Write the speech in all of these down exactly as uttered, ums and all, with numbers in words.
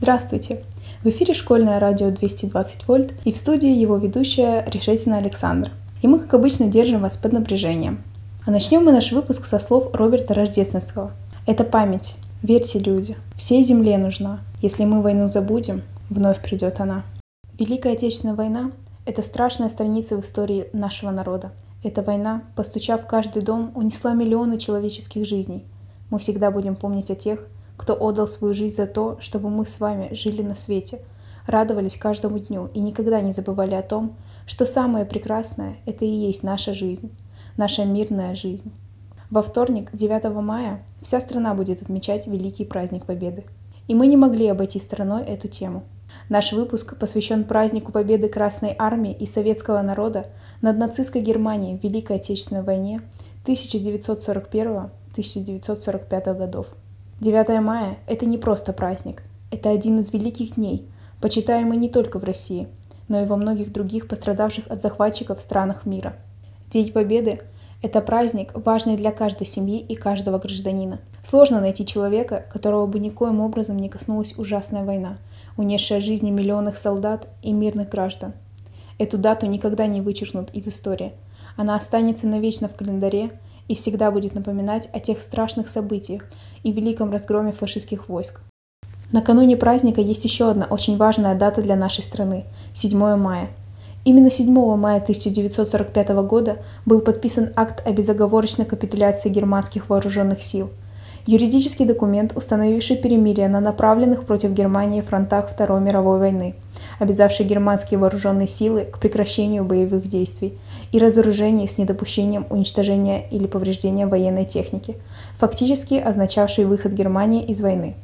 Здравствуйте! В эфире школьное радио двести двадцать вольт и в студии его ведущая Решетина Александра. И мы, как обычно, держим вас под напряжением. А начнем мы наш выпуск со слов Роберта Рождественского. Это память. Верьте, люди. Всей земле нужна. Если мы войну забудем, вновь придет она. Великая Отечественная война – это страшная страница в истории нашего народа. Эта война, постучав в каждый дом, унесла миллионы человеческих жизней. Мы всегда будем помнить о тех, кто отдал свою жизнь за то, чтобы мы с вами жили на свете, радовались каждому дню и никогда не забывали о том, что самое прекрасное – это и есть наша жизнь, наша мирная жизнь. Во вторник, девятого мая, вся страна будет отмечать Великий праздник Победы. И мы не могли обойти стороной эту тему. Наш выпуск посвящен празднику победы Красной Армии и советского народа над нацистской Германией в Великой Отечественной войне тысяча девятьсот сорок первого — тысяча девятьсот сорок пятого годов. девятое мая – это не просто праздник, это один из великих дней, почитаемый не только в России, но и во многих других пострадавших от захватчиков странах мира. День Победы – это праздник, важный для каждой семьи и каждого гражданина. Сложно найти человека, которого бы никоим образом не коснулась ужасная война, унесшая жизни миллионов солдат и мирных граждан. Эту дату никогда не вычеркнут из истории. Она останется навечно в календаре и всегда будет напоминать о тех страшных событиях и великом разгроме фашистских войск. Накануне праздника есть еще одна очень важная дата для нашей страны – седьмое мая. Именно седьмого мая тысяча девятьсот сорок пятого года был подписан акт о безоговорочной капитуляции германских вооруженных сил. Юридический документ, установивший перемирие на направленных против Германии фронтах Второй мировой войны, обязавший германские вооруженные силы к прекращению боевых действий и разоружению с недопущением уничтожения или повреждения военной техники, фактически означавший выход Германии из войны.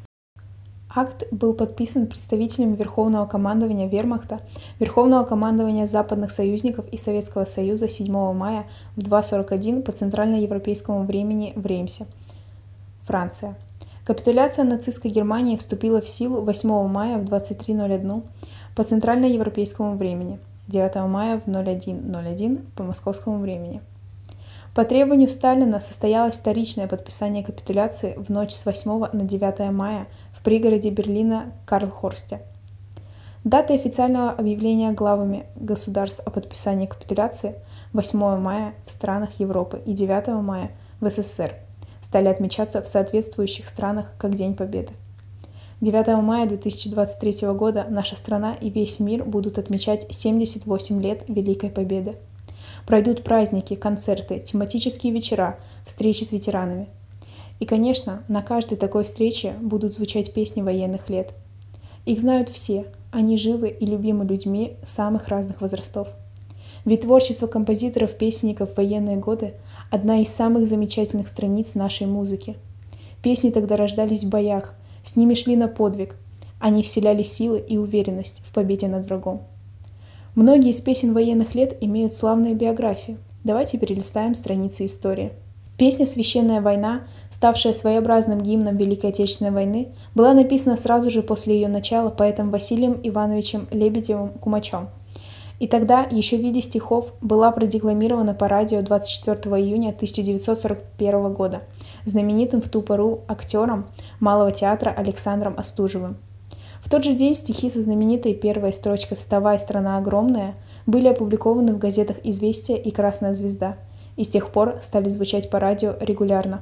Акт был подписан представителями Верховного командования Вермахта, Верховного командования западных союзников и Советского Союза седьмого мая в два сорок один по центральноевропейскому времени в Реймсе, Франция. Капитуляция нацистской Германии вступила в силу восьмого мая в двадцать три ноль один по центральноевропейскому времени, девятого мая в ноль один ноль один по московскому времени. По требованию Сталина состоялось вторичное подписание капитуляции в ночь с восьмого на девятое мая в пригороде Берлина Карлхорсте. Датой официального объявления главами государств о подписании капитуляции восьмого мая в странах Европы и девятого мая в СССР стали отмечаться в соответствующих странах как День Победы. девятого мая две тысячи двадцать третьего года наша страна и весь мир будут отмечать семьдесят восемь лет Великой Победы. Пройдут праздники, концерты, тематические вечера, встречи с ветеранами. И, конечно, на каждой такой встрече будут звучать песни военных лет. Их знают все, они живы и любимы людьми самых разных возрастов. Ведь творчество композиторов-песенников в военные годы – одна из самых замечательных страниц нашей музыки. Песни тогда рождались в боях, с ними шли на подвиг, они вселяли силы и уверенность в победе над врагом. Многие из песен военных лет имеют славные биографии. Давайте перелистаем страницы истории. Песня «Священная война», ставшая своеобразным гимном Великой Отечественной войны, была написана сразу же после ее начала поэтом Василием Ивановичем Лебедевым-Кумачом. И тогда, еще в виде стихов, была продекламирована по радио двадцать четвёртого июня тысяча девятьсот сорок первого года знаменитым в ту пору актером Малого театра Александром Остужевым. В тот же день стихи со знаменитой первой строчкой «Вставай, страна огромная» были опубликованы в газетах «Известия» и «Красная звезда», и с тех пор стали звучать по радио регулярно.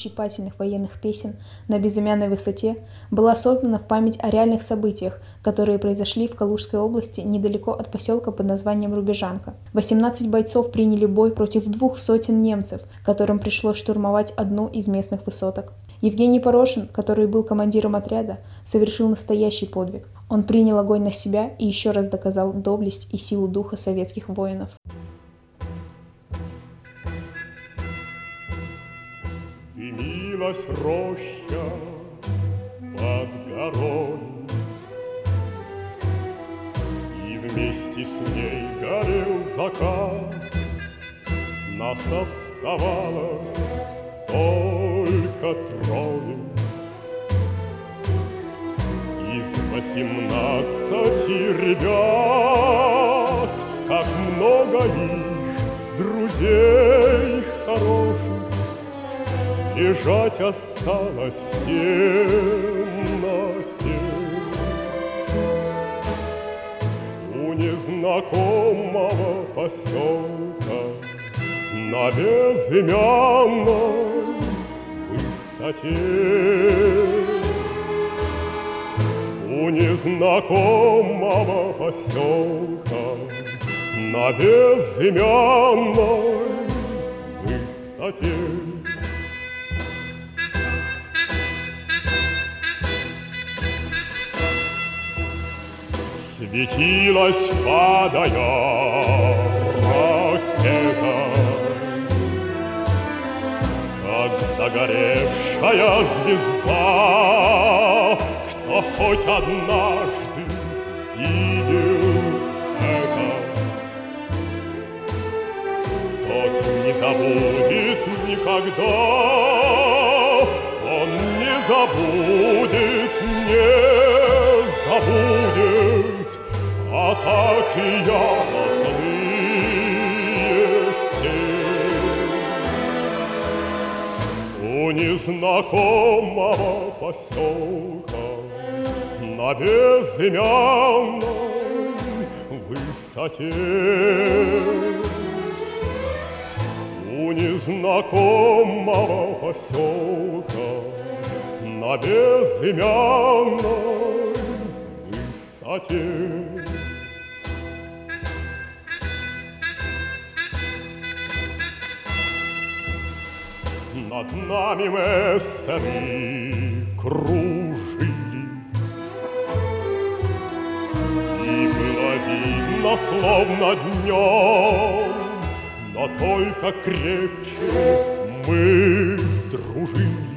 душещипательных военных песен на безымянной высоте была создана в память о реальных событиях, которые произошли в Калужской области недалеко от поселка под названием Рубежанка. восемнадцать бойцов приняли бой против двух сотен немцев, которым пришлось штурмовать одну из местных высоток. Евгений Порошин, который был командиром отряда, совершил настоящий подвиг. Он принял огонь на себя и еще раз доказал доблесть и силу духа советских воинов. Дымилась роща под горой, и вместе с ней горел закат. Нас оставалось только трое из восемнадцати ребят. Как много их друзей хороших лежать осталось в темноте. У незнакомого поселка на безымянной высоте. У незнакомого поселка на безымянной высоте. Светилась, падая, ракета, как догоревшая звезда. Кто хоть однажды видел это, тот не забудет никогда. Он не забудет, не забудет атаки яростные те. У незнакомого поселка на безымянной высоте. У незнакомого поселка на безымянной высоте. Над нами мессеры кружили, и было видно, словно днем, но только крепче мы дружили.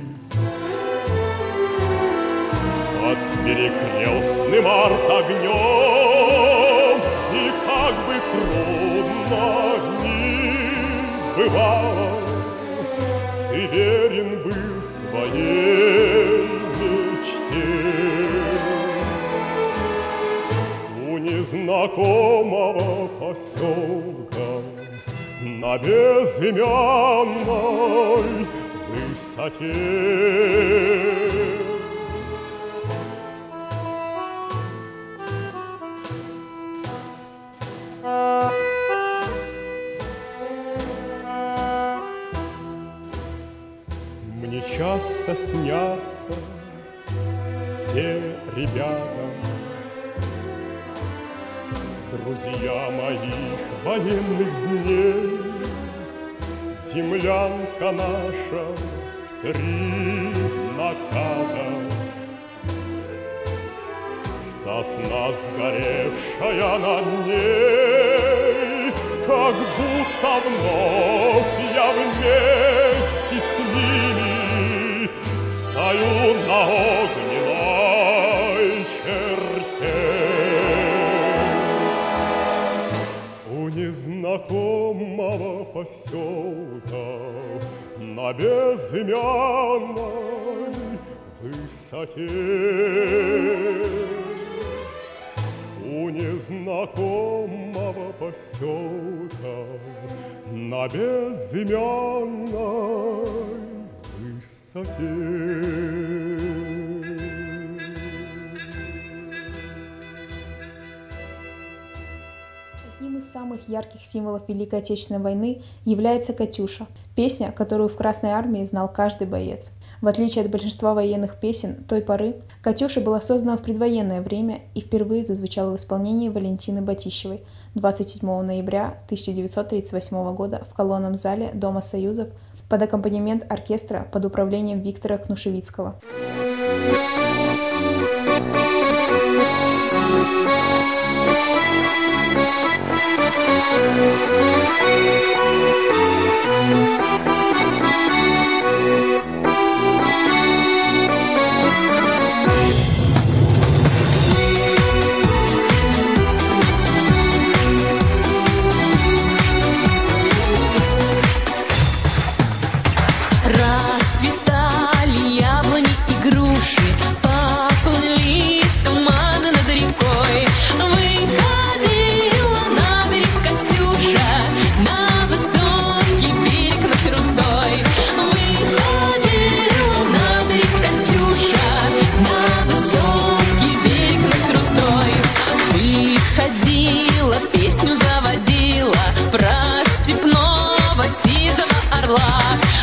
Под перекрестным артогнем, и как бы трудно ни бывало, ты верен был своей мечте. У незнакомого поселка на безымянной высоте. Мне часто снятся все ребята, друзья моих военных дней. Землянка наша в три наката, сосна сгоревшая над ней, как будто вновь я вместе с ними стою на огненной черте. У незнакомого поселка на безымянной высоте. У незнакомого поселка на безымянной высоте. Одним из самых ярких символов Великой Отечественной войны является «Катюша» – песня, которую в Красной Армии знал каждый боец. В отличие от большинства военных песен той поры, «Катюша» была создана в предвоенное время и впервые зазвучала в исполнении Валентины Батищевой двадцать седьмого ноября тысяча девятьсот тридцать восьмого года в колонном зале Дома Союзов под аккомпанемент оркестра под управлением Виктора Кнушевицкого. Расцветали яблони и груши, поплыли туманы над рекой. Выходила на берег Катюша, на высокий берег, на крутой. Выходила на берег Катюша, на высокий берег, на крутой. Выходила, песню заводила про степного сизого орла.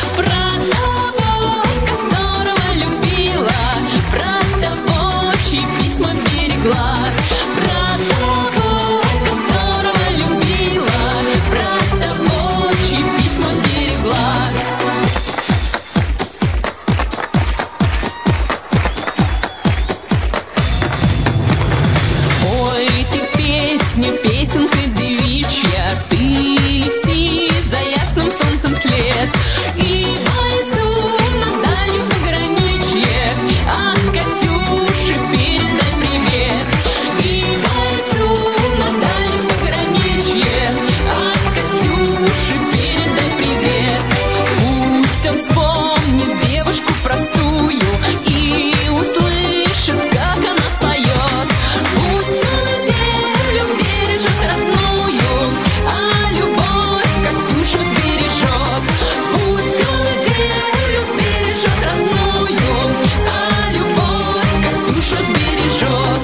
Песенка девичья, ты лети за ясным солнцем вслед, и бойцу на дальнем пограничье от Катюши передай привет. И бойцу на дальнем пограничье от Катюши передай привет. Пусть он вспомнит девушку простую и услышит, как она поет. Пусть он землю бережет родную, а любовь Катюшу сбережет. Пусть он землю бережет родную, а любовь Катюшу сбережет.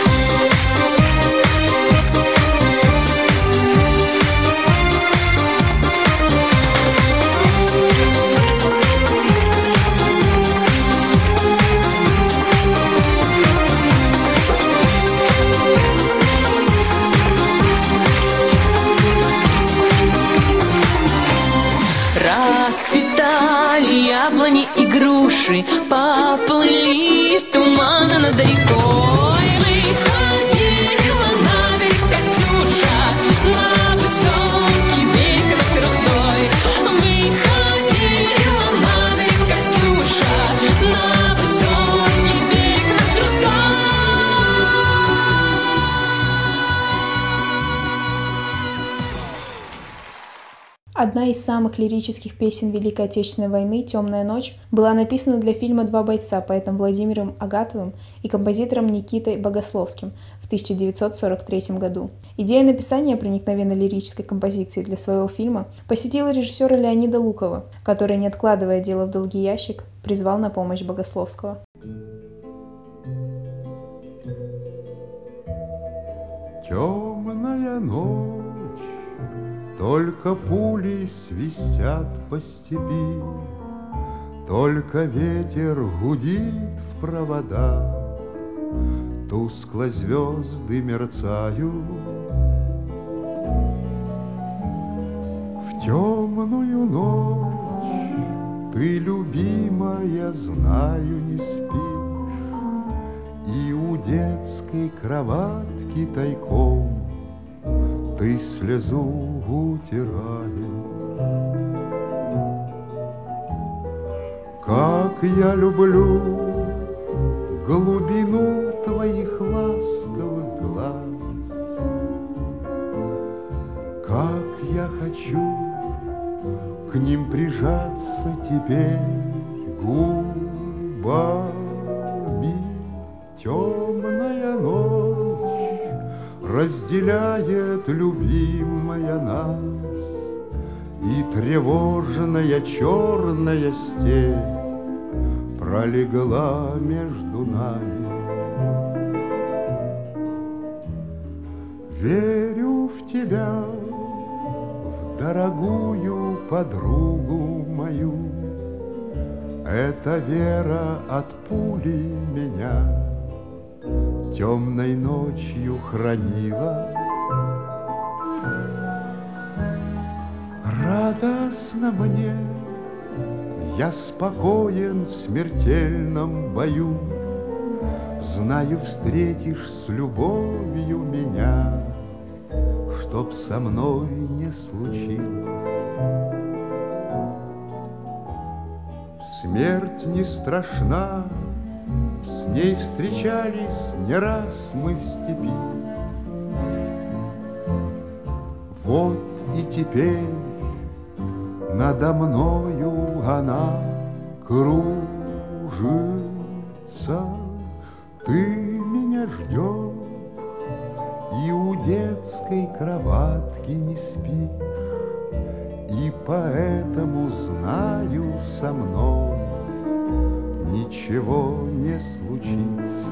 Расцветали яблони и груши, поплыли туманы над рекой. Выходила на берег Катюша, на высокий берег, на крутой. Выходила на берег Катюша, на высокий берег, на крутой. Одна из самых лирических песен Великой Отечественной войны «Темная ночь» была написана для фильма «Два бойца» поэтом Владимиром Агатовым и композитором Никитой Богословским в тысяча девятьсот сорок третьем году. Идея написания проникновенно-лирической композиции для своего фильма посетила режиссера Леонида Лукова, который, не откладывая дело в долгий ящик, призвал на помощь Богословского. Темная ночь, только пули свистят по степи, только ветер гудит в провода, тускло звезды мерцают. В темную ночь ты, любимая, знаю, не спишь, и у детской кроватки тайком ты слезу утираешь. Как я люблю глубину твоих ласковых глаз, как я хочу к ним прижаться теперь губами. Темная ночь разделяет, любимая, нас, и тревожная черная степь пролегла между нами. Верю в тебя, в дорогую подругу мою. Эта вера от пули меня темной ночью хранила. Радостно мне, я спокоен в смертельном бою. Знаю, встретишь с любовью меня, чтоб со мной не случилось. Смерть не страшна, с ней встречались не раз мы в степи. Вот и теперь надо мною она кружится. Ты меня ждешь и у детской кроватки не спишь, и поэтому знаю, со мной ничего не случится.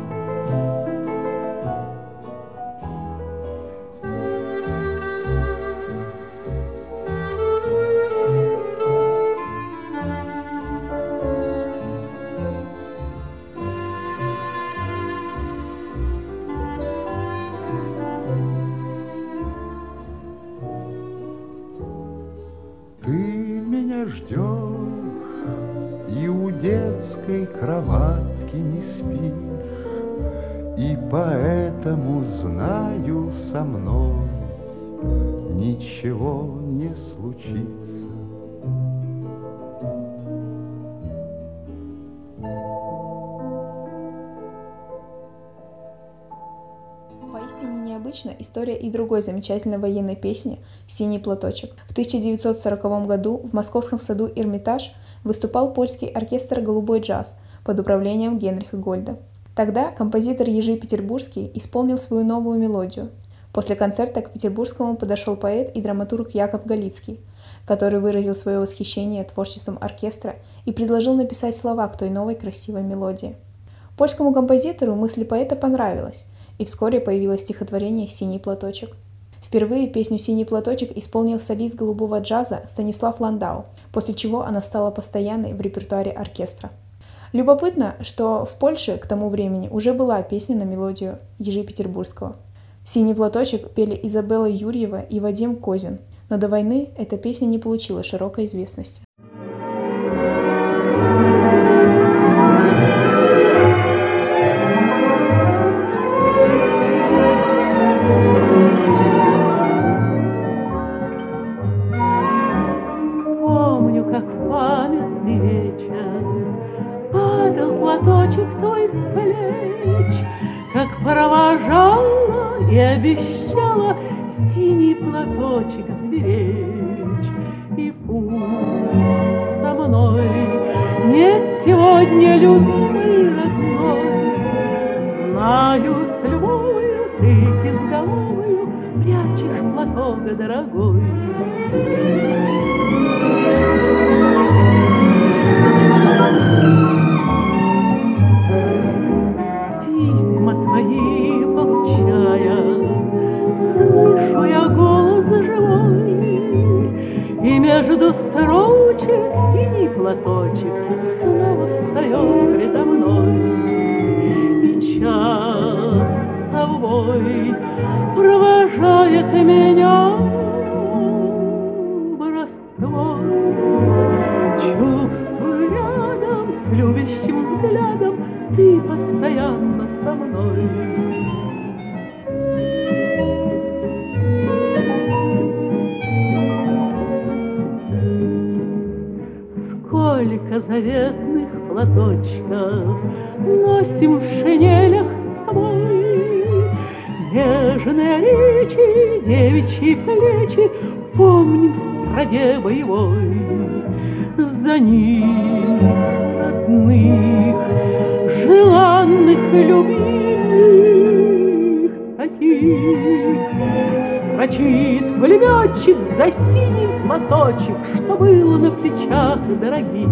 Ждешь и у детской кроватки не спишь, и поэтому знаю, со мной ничего не случится. Поистине необычна история и другой замечательной военной песни «Синий платочек». В тысяча девятьсот сороковом году в московском саду «Эрмитаж» выступал польский оркестр «Голубой джаз» под управлением Генриха Гольда. Тогда композитор Ежи Петербургский исполнил свою новую мелодию. После концерта к Петербургскому подошел поэт и драматург Яков Галицкий, который выразил свое восхищение творчеством оркестра и предложил написать слова к той новой красивой мелодии. Польскому композитору мысль поэта понравилась, и вскоре появилось стихотворение «Синий платочек». Впервые песню «Синий платочек» исполнил солист голубого джаза Станислав Ландау, после чего она стала постоянной в репертуаре оркестра. Любопытно, что в Польше к тому времени уже была песня на мелодию Ежи Петербургского. «Синий платочек» пели Изабелла Юрьева и Вадим Козин, но до войны эта песня не получила широкой известности. Провожала и обещала синий платочек сберечь. И пусть со мной нет сегодня любимый родной, знаю, с любовью ты безголовую прячешь платок дорогой. Между строчек синий платочек снова встает предо мной. И час тобой провожает меня в раствор. Чувствую рядом с любящим взглядом ты постоянно со мной. Сколько заветных платочков носим в шинелях с собой, нежные речи, девичьи плечи помним в страде боевой. За них родных, желанных, любимых таких строчит пулеметчик за синий платочек, что было на плечах дорогих.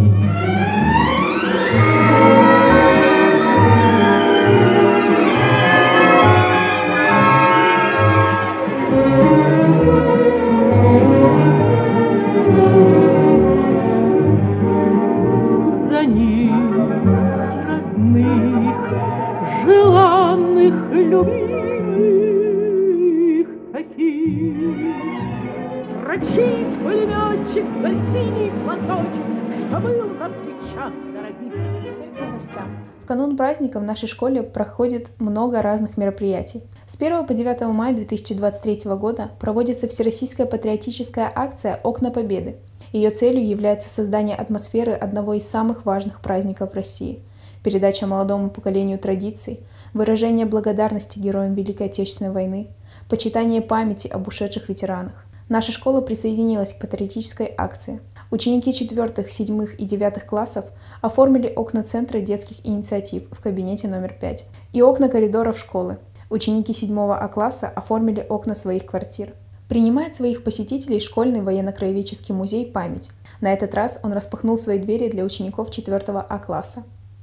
Врачи, пулеметчик, за синий платочек, что был на плечах дорогих. А теперь к новостям. В канун праздника в нашей школе проходит много разных мероприятий. С первого по девятое мая две тысячи двадцать третьего года проводится всероссийская патриотическая акция «Окна Победы». Ее целью является создание атмосферы одного из самых важных праздников в России, передача молодому поколению традиций, выражение благодарности героям Великой Отечественной войны, почитание памяти об ушедших ветеранах. Наша школа присоединилась к патриотической акции. Ученики четвертых, седьмых и девятых классов оформили окна Центра детских инициатив в кабинете номер пять и окна коридоров школы. Ученики седьмого А класса оформили окна своих квартир. Принимает своих посетителей школьный военно-краеведческий музей «Память». На этот раз он распахнул свои двери для учеников четвертого А класса.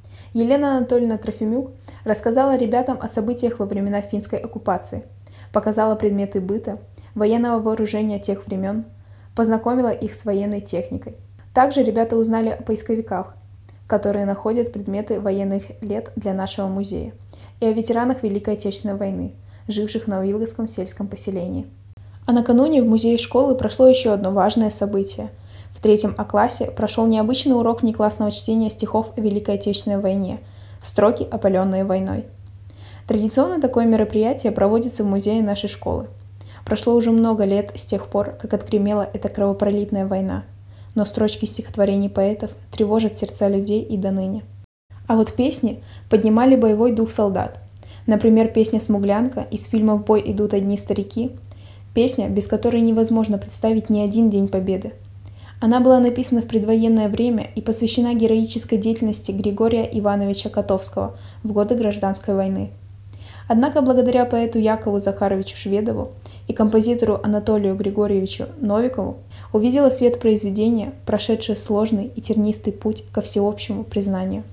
Елена Анатольевна Трофимюк рассказала ребятам о событиях во времена финской оккупации, показала предметы быта, военного вооружения тех времен, познакомила их с военной техникой. Также ребята узнали о поисковиках, которые находят предметы военных лет для нашего музея, и о ветеранах Великой Отечественной войны, живших в Новоилговском сельском поселении. А накануне в музее школы прошло еще одно важное событие. В третьем А классе прошел необычный урок внеклассного чтения стихов о Великой Отечественной войне, строки, опаленные войной. Традиционно такое мероприятие проводится в музее нашей школы. Прошло уже много лет с тех пор, как отгремела эта кровопролитная война, но строчки стихотворений поэтов тревожат сердца людей и до ныне. А вот песни поднимали боевой дух солдат. Например, песня «Смуглянка» из фильма «В бой идут одни старики», песня, без которой невозможно представить ни один День Победы. Она была написана в предвоенное время и посвящена героической деятельности Григория Ивановича Котовского в годы Гражданской войны. Однако благодаря поэту Якову Захаровичу Шведову и композитору Анатолию Григорьевичу Новикову увидело свет произведение, прошедшее сложный и тернистый путь ко всеобщему признанию.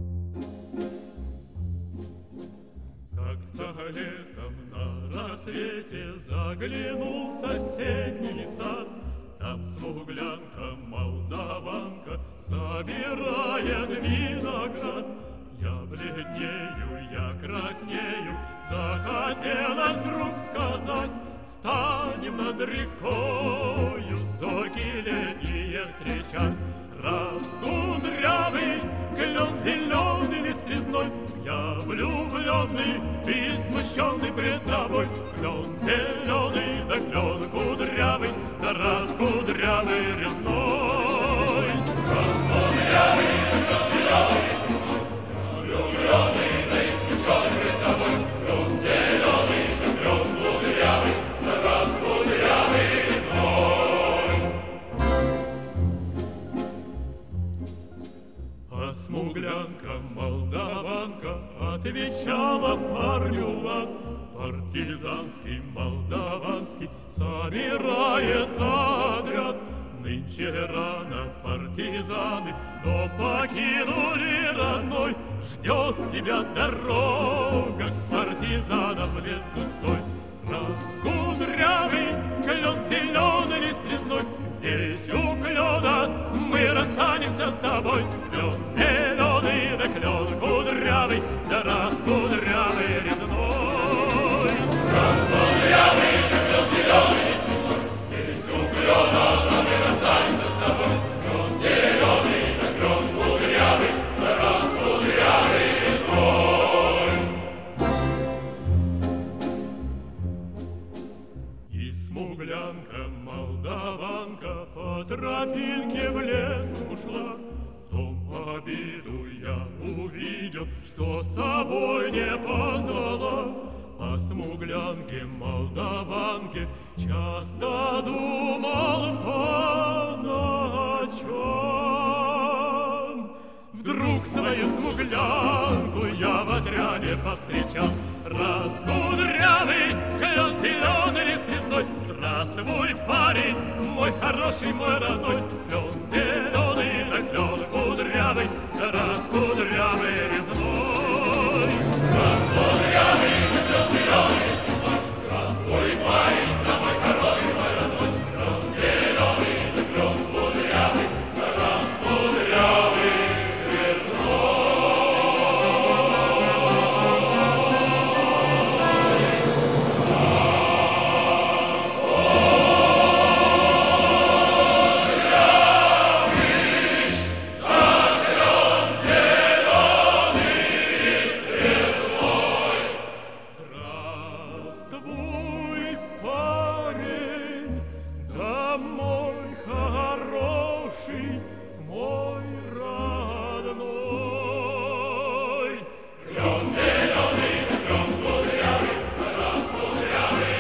Как-то летом на рассвете заглянул в соседний сад, там смуглянка, молдаванка собирает виноград. Я бледнею, я краснею, захотелось вдруг сказать: встанем над рекою, зорьки летние встречать. Раскудрявый клен зеленый лист-резной, я влюбленный и смущенный пред тобой. Клен зеленый, да клен кудрявый, да раскудрявый резной. Раскудрявый, клен зеленый, влюбленный, да и смущенный пред тобой. Клен зеленый, да клен кудрявый, да раскудрявый резной. А смуглянка, молдаванка отвечала парню в ад: партизанский, молдаванский собирается отряд. Нынче рано партизаны, но покинули родной. Ждет тебя дорога к партизанам, лес густой. Раскудрявый клен зеленый лист резной, здесь у клена мы расстанемся с тобой. Клен зеленый, да клен кудрявый, да раскудрявый резной. Раскудрявый, да клен зеленый лист резной, здесь у клена мы расстанемся с тобой. Клен зеленый, да клен кудрявый, да раскудрявый резной. И смуглянка, молдаванка по тропинке в лес ушла. В том обиду я увидел, что с собой не позвала. О смуглянке, молдаванке часто думал по ночам. Вдруг свою смуглянку я в отряде повстречал. Раскудрявый клен зеленый лист резной, здравствуй, парень, мой хороший, мой родной. Клен зеленый, да клен кудрявый, да раскудрявый резной. Раскудрявый, да клен зеленый лист резной, здравствуй, парень, да мой хороший, мой родной. Клен зеленый, да клен кудрявый, да раскудрявый резной. зеленый, мой родной. Клен зеленый, клен кудрявый, раскудрявый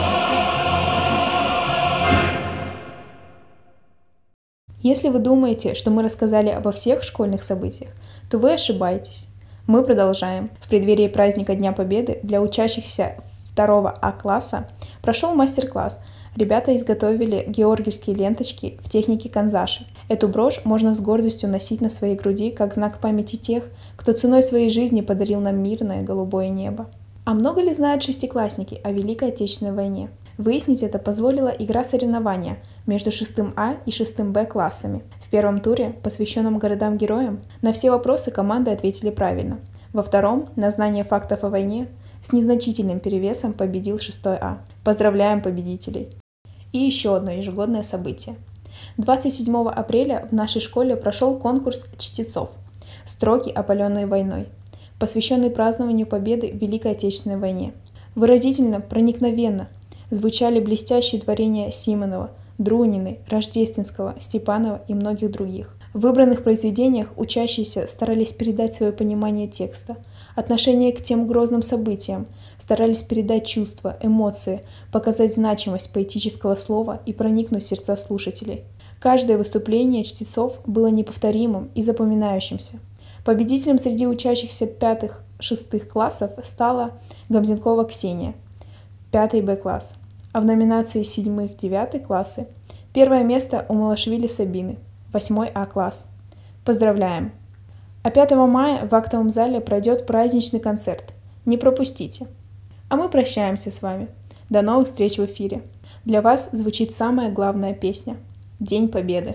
Если вы думаете, что мы рассказали обо всех школьных событиях, то вы ошибаетесь. Мы продолжаем. В преддверии праздника Дня Победы для учащихся второго А класса прошел мастер-класс. Ребята изготовили георгиевские ленточки в технике канзаши. Эту брошь можно с гордостью носить на своей груди как знак памяти тех, кто ценой своей жизни подарил нам мирное голубое небо. А много ли знают шестиклассники о Великой Отечественной войне? Выяснить это позволила игра соревнования между шестым А и шестым Б классами. В первом туре, посвященном городам-героям, на все вопросы команды ответили правильно. Во втором, на знание фактов о войне, с незначительным перевесом победил шестой А. Поздравляем победителей! И еще одно ежегодное событие. двадцать седьмого апреля в нашей школе прошел конкурс чтецов «Строки, опаленные войной», посвященный празднованию победы в Великой Отечественной войне. Выразительно, проникновенно звучали блестящие творения Симонова, Друнины, Рождественского, Степанова и многих других. В выбранных произведениях учащиеся старались передать свое понимание текста, отношение к тем грозным событиям, старались передать чувства, эмоции, показать значимость поэтического слова и проникнуть в сердца слушателей. Каждое выступление чтецов было неповторимым и запоминающимся. Победителем среди учащихся пятых-шестых классов стала Гамзенкова Ксения, пятый Б класс, а в номинации седьмых-девятый классы первое место у Малашвили Сабины, восьмой А класс. Поздравляем! А пятого мая в актовом зале пройдет праздничный концерт. Не пропустите! А мы прощаемся с вами. До новых встреч в эфире. Для вас звучит самая главная песня – День Победы.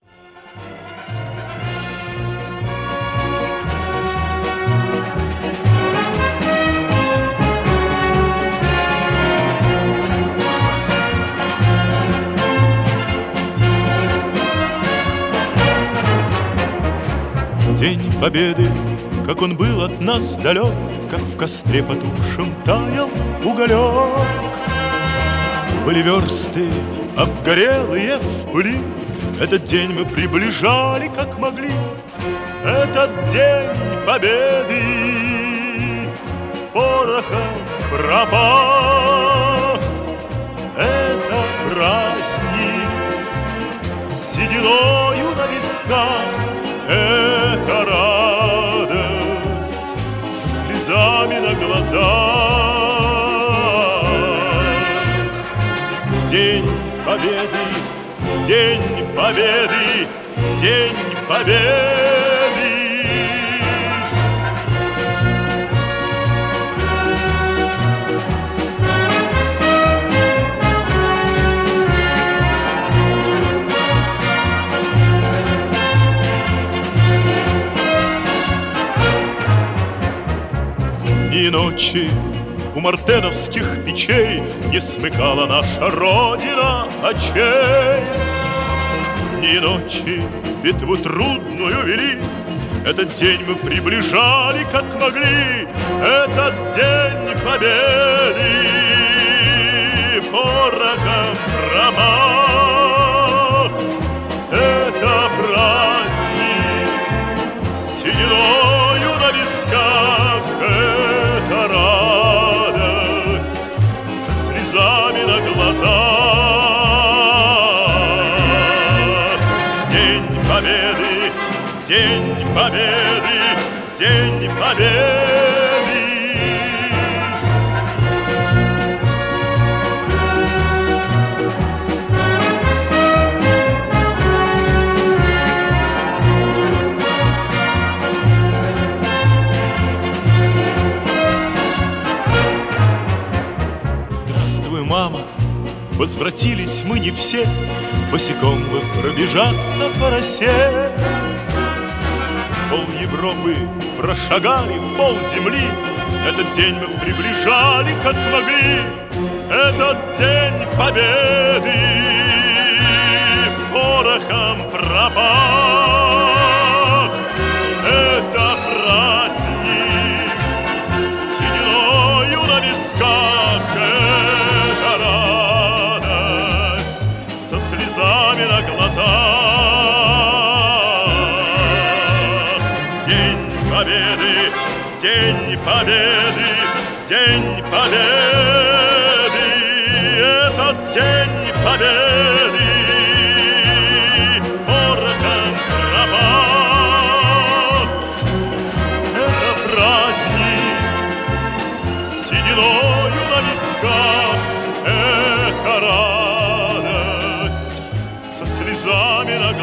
День Победы, как он был от нас далек, как в костре потухшем таял уголек. Были версты обгорелые в пыли, этот день мы приближали как могли. Этот день Победы порохом пропах. Это праздник с сединою на висках. Это радость со слезами на глазах. День Победы, День Победы, День Победы. И ночи у мартеновских печей не смыкала наша Родина очей. Ни ночи битву трудную вели, этот день мы приближали как могли. Этот день Победы порохом промах. Это праздник с сединою на висках. Это радость со слезами на глазах. День Победы, День Победы, День Победы. Мама, возвратились мы не все, босиком бы пробежаться по росе. Пол Европы прошагали, пол земли, этот день мы приближали как могли. Этот день Победы порохом пропах. Это праздник с сединою на висках. Слезами на глазах. День Победы, День Победы, этот День Победы, орден кровавый, это праздник с сединою на висках, это радость со слезами на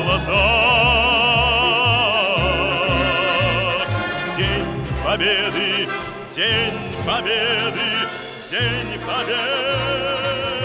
глазах. День Победы, День Победы, День Победы.